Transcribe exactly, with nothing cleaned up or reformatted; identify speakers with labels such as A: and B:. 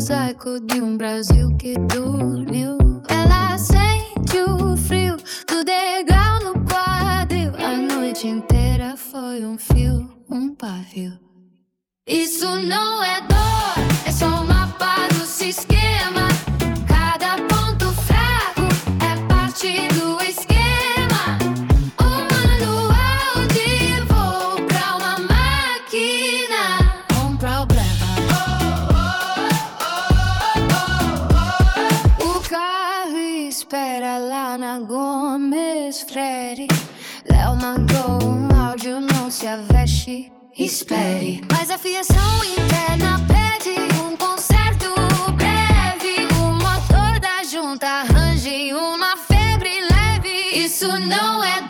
A: mosaico de um Brasil que dormiu. Ela sente o frio do degrau no quadril. A noite inteira foi um fio, um pavio. Isso não é dor, é só o mapa do sistema. Cada ponto fraco é parte do esquema. Um manual de voo pra uma máquina, um problema. O carro espera lá na Gomes Freire. Léo mandou um áudio, não se aveste. Espere, mas a fiação interna pede um conserto breve. O motor da junta arranje uma febre leve. Isso não é